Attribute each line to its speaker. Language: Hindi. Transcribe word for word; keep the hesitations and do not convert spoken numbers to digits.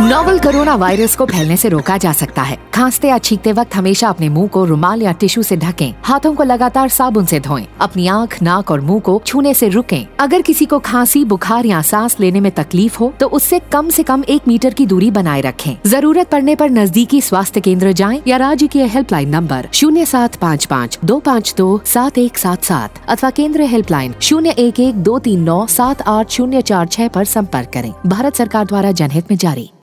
Speaker 1: नोवेल कोरोना वायरस को फैलने से रोका जा सकता है। खांसते या छींकते वक्त हमेशा अपने मुंह को रुमाल या टिश्यू से ढकें। हाथों को लगातार साबुन से धोएं। अपनी आँख, नाक और मुंह को छूने से रुकें। अगर किसी को खांसी, बुखार या सांस लेने में तकलीफ हो तो उससे कम से कम एक मीटर की दूरी बनाए रखें। जरूरत पड़ने पर नजदीकी स्वास्थ्य केंद्र जाएं या राज्य की हेल्पलाइन नंबर शून्य सात पाँच पाँच दो पाँच दो सात एक सात सात अथवा केंद्र हेल्पलाइन शून्य एक एक दो तीन नौ सात आठ शून्य चार छह पर संपर्क करें। भारत सरकार द्वारा जनहित में जारी।